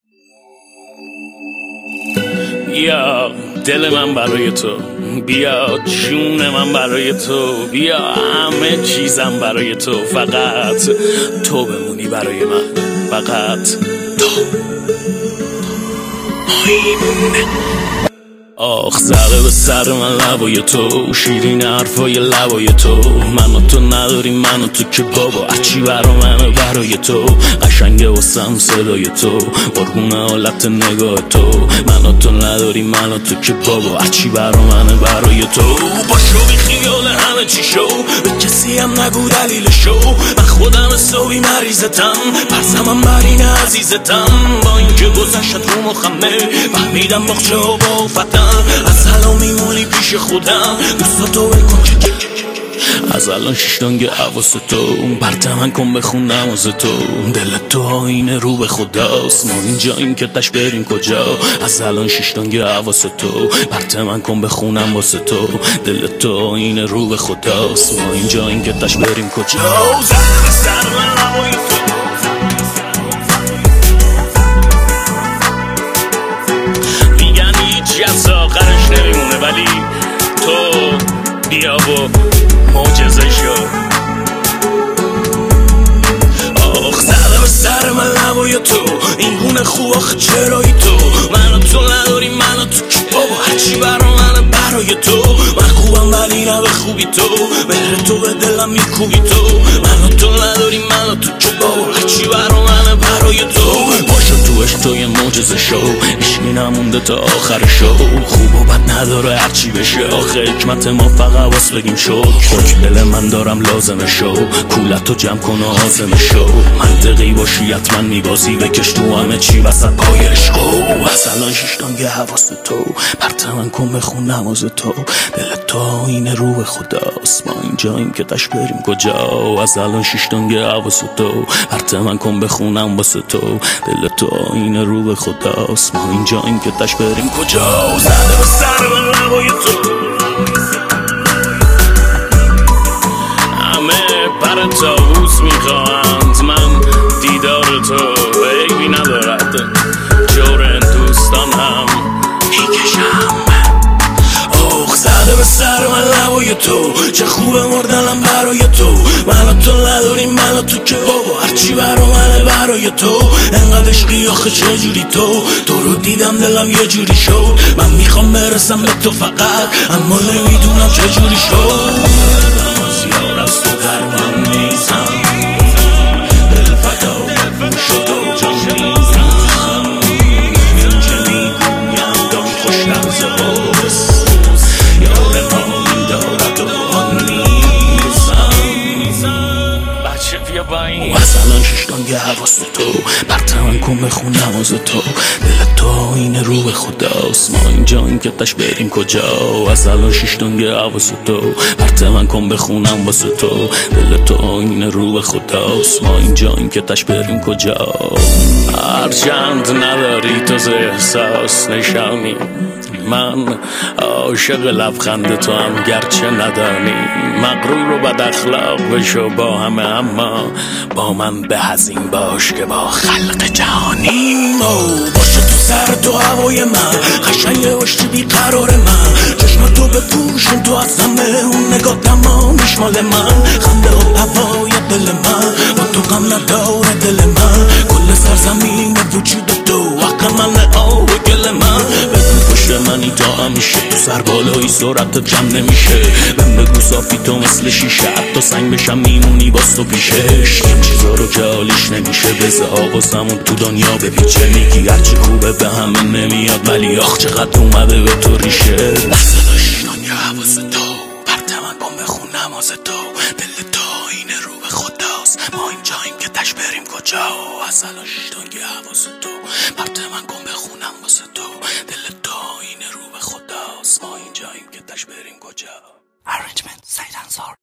بیا دل من برای تو، بیا جون من برای تو، بیا همه چیزم برای تو، فقط تو بمونی برای من، فقط تو. آخ زده به سر من لبای تو، شیرین حرفای لبای تو، من و تو نداریم من و تو که بابا هرچی برا منه برای تو، قشنگه واسم صدای تو، قربون حالت نگاه تو، من و تو نداریم من و تو که بابا هرچی برا منه برای تو. باشو بی خیال همه چی شو، به کسی هم نگو دلیل شو، من خودم حسابی مریضتم، پرسمم بر این عزیزتم، با اینکه گذشت رو مخمه فهمیدم باخچه ها با فتم، از الان میمونی پیش خودم، دوستاتو بکن از الان ششتانگ حواس تو، پرتمن کن بخون نماز تو، دل تو آینه رو به خداست، ما اینجاییم که تش بریم کجا، از الان ششتانگ حواس تو، پرتمن کن بخونم واسه تو، دل تو آینه رو به خداست، ما اینجاییم که تش بریم کجا. زده به سر من هوای تو، میگن هیچ از آخرش نمیمونه، ولی تو بیا و معجزه شو. آخ زده به سر من هوای تو، این گونه خوب آخه چرایی تو، من و تو نداریم من و تو که بابا هرچی برا منه برای تو، من خوبم ولی نه به خوبی تو، مهر تو به دلم میکوبی تو، من و تو نداریم من و تو که بابا هرچی برا منه برای تو. باشو تو عشق تو یه معجزه شو، عشقی نمونده تا آخر شو، خوب و بد نداره هرچی بشه، آخه حکمت ما فقط واس بگیم شو، خاک دل من دارم لازمه شو، کولتو جمع کن و آزمه شو، منطقی باشی حتما میبازی، بکش تو همه چی وسط پای عشقو، از الان ششتانگ حواس تو، پرتمن کن بخون نماز تو، دل تو آینه رو به خداست، ما اینجاییم که تش بریم کجا، از الان ششتانگ حواس تو، پرتمن کن بخونم واسه تو، دل تو آینه رو به خداست، ما اینجاییم که تش بریم کجا. زده به سر من هوای تو، همه پر طاووس میخواهند، من دیدار تو عیبی ندارد، جور دوستان هم میکشم. آخ زده به سر من هوای تو، چه خوبه مردنم برای تو، من و تو نداریم من و تو که بابا هرچی برا منه برای تو، انقدر عشقی آخه چجوری تو رو دیدم دلم یه جوری شد، من میخوام برسم به تو فقط، اما نمیدونم چجوری شد، از یار از تو در من نیزم، دل فدا شد و جان نیزم، این که میگویم دان خوش لحظه هاست، یار ما این دارد و آن نیزم. بچه بیا با این، از الان ششتانگ حواس تو، پرتمن کن بخون نماز تو، دل تو آینه رو به خداست، ما اینجاییم که تش بریم کجا، از الان ششتانگ حواس تو، پرتمن کن بخونم واسه تو، دل تو آینه رو به خداست، ما اینجاییم که تش بریم کجا. هرچند نداری تو ز احساس نشانی، من عاشق لبخند تو هم گرچه ندانی، مغرور و بد اخلاق بشو با همه، اما با من به هزین باش که با خلق جهانیم. باشه تو سر تو هوای من، قشنگ باشی بیقرار من، چشم تو بپوشون تو از همه، اون نگاه تمامیش مال من، خنده و هوای دل من، با تو غم نداره دل من، کل سرزمین وجود تو حق من آه گل من، بگو پشت منی تا همیشه، تو سر بالایی سرعتت جمع نمیشه، بهم بگو صافی تو مثل شیشه، حتی سنگ بشم میمونی باز تو پیشش، این چیزا رو که حالیش نمیشه، بزه آقاسمون تو دنیا بپیچه، میگی هرچی خوبه به همه نمیاد، ولی آخ چقدر اومده به تو ریشه. دست داشتان یا حواس تو، پرتمن کن بخون نماز تو، دل تو آینه رو به خداست، ما اینجاییم که تش بریم کجا، از الان ششتانگ حواس تو، پرتمن کن بخونم واسه تو، دل تو آینه رو به خداست، ما اینجاییم که تش بریم کجا. Arrangement سعید انصار.